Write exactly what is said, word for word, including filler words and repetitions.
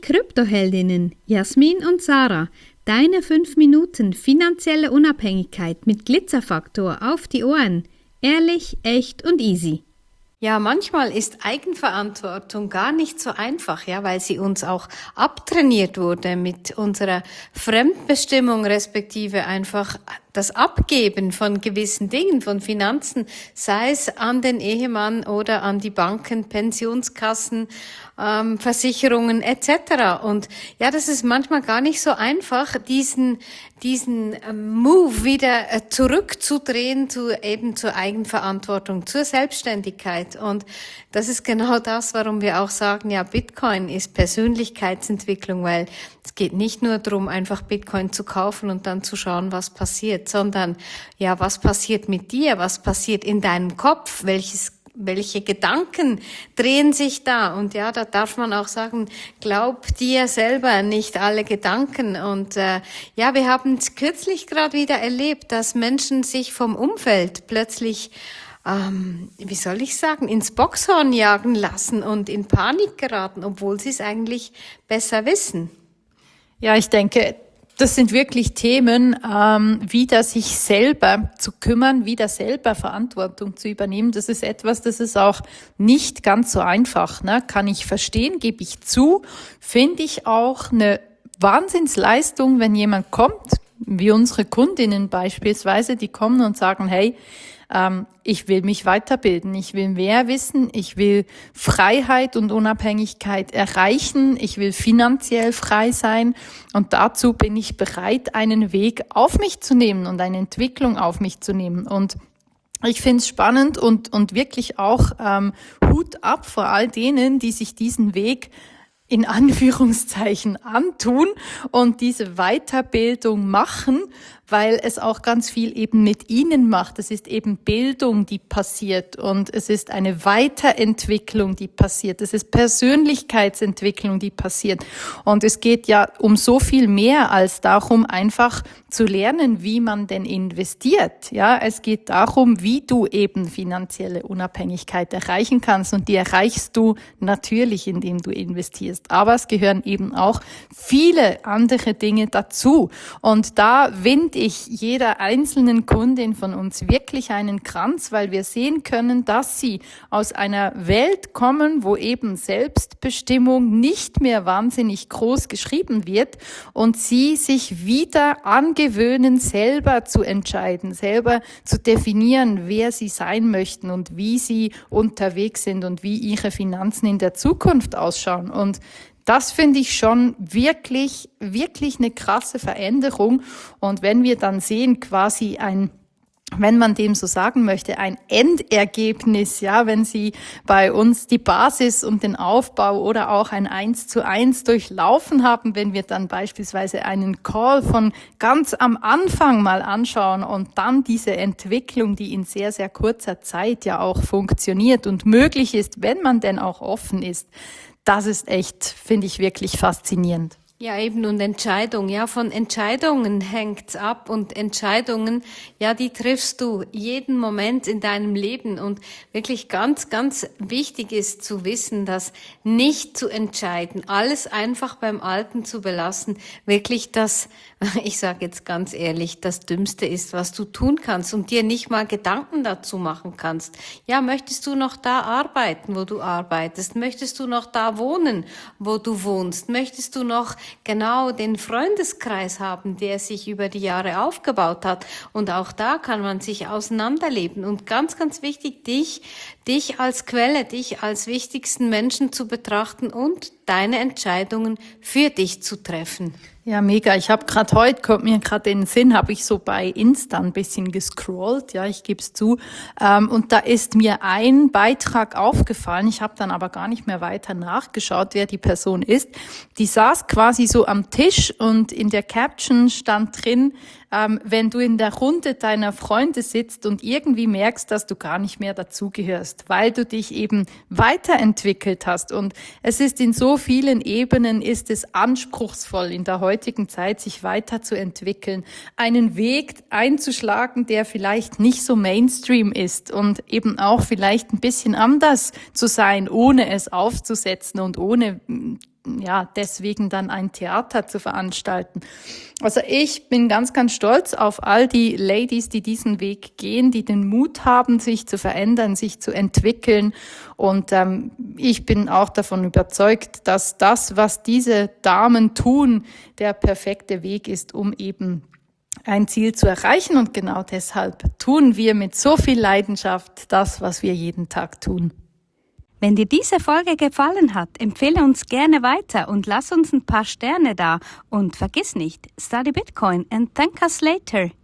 Kryptoheldinnen Jasmin und Sarah. Deine fünf Minuten finanzielle Unabhängigkeit mit Glitzerfaktor auf die Ohren. Ehrlich, echt und easy. Ja, manchmal ist Eigenverantwortung gar nicht so einfach, ja, weil sie uns auch abtrainiert wurde mit unserer Fremdbestimmung, respektive einfach das Abgeben von gewissen Dingen, von Finanzen, sei es an den Ehemann oder an die Banken, Pensionskassen, ähm, Versicherungen et cetera. Und ja, das ist manchmal gar nicht so einfach, diesen diesen Move wieder zurückzudrehen zu eben zur Eigenverantwortung, zur Selbstständigkeit. Und das ist genau das, warum wir auch sagen, ja, Bitcoin ist Persönlichkeitsentwicklung, weil es geht nicht nur darum, einfach Bitcoin zu kaufen und dann zu schauen, was passiert, sondern ja, was passiert mit dir, was passiert in deinem Kopf, welches welche Gedanken drehen sich da? Und ja, da darf man auch sagen, glaub dir selber nicht alle Gedanken. Und äh, ja, wir haben es kürzlich gerade wieder erlebt, dass Menschen sich vom Umfeld plötzlich, ähm, wie soll ich sagen, ins Boxhorn jagen lassen und in Panik geraten, obwohl sie es eigentlich besser wissen. Ja, ich denke, das sind wirklich Themen, ähm, wieder sich selber zu kümmern, wieder selber Verantwortung zu übernehmen. Das ist etwas, das ist auch nicht ganz so einfach, ne? Kann ich verstehen, gebe ich zu. Finde ich auch eine Wahnsinnsleistung, wenn jemand kommt, wie unsere Kundinnen beispielsweise, die kommen und sagen, hey, ähm, ich will mich weiterbilden, ich will mehr wissen, ich will Freiheit und Unabhängigkeit erreichen, ich will finanziell frei sein und dazu bin ich bereit, einen Weg auf mich zu nehmen und eine Entwicklung auf mich zu nehmen. Und ich finde es spannend und, und wirklich auch ähm, Hut ab vor all denen, die sich diesen Weg in Anführungszeichen antun und diese Weiterbildung machen, weil es auch ganz viel eben mit ihnen macht. Es ist eben Bildung, die passiert und es ist eine Weiterentwicklung, die passiert. Es ist Persönlichkeitsentwicklung, die passiert. Und es geht ja um so viel mehr als darum, einfach zu lernen, wie man denn investiert. Ja, es geht darum, wie du eben finanzielle Unabhängigkeit erreichen kannst und die erreichst du natürlich, indem du investierst. Aber es gehören eben auch viele andere Dinge dazu. Und da winde ich jeder einzelnen Kundin von uns wirklich einen Kranz, weil wir sehen können, dass sie aus einer Welt kommen, wo eben Selbstbestimmung nicht mehr wahnsinnig groß geschrieben wird und sie sich wieder angewöhnen, selber zu entscheiden, selber zu definieren, wer sie sein möchten und wie sie unterwegs sind und wie ihre Finanzen in der Zukunft ausschauen. Und das finde ich schon wirklich, wirklich eine krasse Veränderung. Und wenn wir dann sehen, quasi ein, wenn man dem so sagen möchte, ein Endergebnis, ja, wenn Sie bei uns die Basis und den Aufbau oder auch ein Eins zu eins durchlaufen haben, wenn wir dann beispielsweise einen Call von ganz am Anfang mal anschauen und dann diese Entwicklung, die in sehr, sehr kurzer Zeit ja auch funktioniert und möglich ist, wenn man denn auch offen ist, das ist echt, finde ich, wirklich faszinierend. Ja, eben, und Entscheidung, ja, von Entscheidungen hängt's ab und Entscheidungen, ja, die triffst du jeden Moment in deinem Leben und wirklich ganz, ganz wichtig ist zu wissen, dass nicht zu entscheiden, alles einfach beim Alten zu belassen, wirklich das, ich sage jetzt ganz ehrlich, das Dümmste ist, was du tun kannst und dir nicht mal Gedanken dazu machen kannst. Ja, möchtest du noch da arbeiten, wo du arbeitest? Möchtest du noch da wohnen, wo du wohnst? Möchtest du noch genau den Freundeskreis haben, der sich über die Jahre aufgebaut hat? Und auch da kann man sich auseinanderleben. Und ganz, ganz wichtig, dich, dich als Quelle, dich als wichtigsten Menschen zu betrachten und deine Entscheidungen für dich zu treffen. Ja, mega. Ich habe gerade heute, kommt mir gerade in den Sinn, habe ich so bei Insta ein bisschen gescrollt, ja, ich gebe es zu. Ähm, und da ist mir ein Beitrag aufgefallen, ich habe dann aber gar nicht mehr weiter nachgeschaut, wer die Person ist. Die saß quasi so am Tisch und in der Caption stand drin, ähm, wenn du in der Runde deiner Freunde sitzt und irgendwie merkst, dass du gar nicht mehr dazugehörst, weil du dich eben weiterentwickelt hast. Und es ist in so vielen Ebenen, ist es anspruchsvoll in der heutigen Zeit, sich weiterzuentwickeln, einen Weg einzuschlagen, der vielleicht nicht so Mainstream ist und eben auch vielleicht ein bisschen anders zu sein, ohne es aufzusetzen und ohne ja, deswegen dann ein Theater zu veranstalten. Also ich bin ganz, ganz stolz auf all die Ladies, die diesen Weg gehen, die den Mut haben, sich zu verändern, sich zu entwickeln. Und ähm, ich bin auch davon überzeugt, dass das, was diese Damen tun, der perfekte Weg ist, um eben ein Ziel zu erreichen. Und genau deshalb tun wir mit so viel Leidenschaft das, was wir jeden Tag tun. Wenn dir diese Folge gefallen hat, empfehle uns gerne weiter und lass uns ein paar Sterne da. Und vergiss nicht, study Bitcoin and thank us later.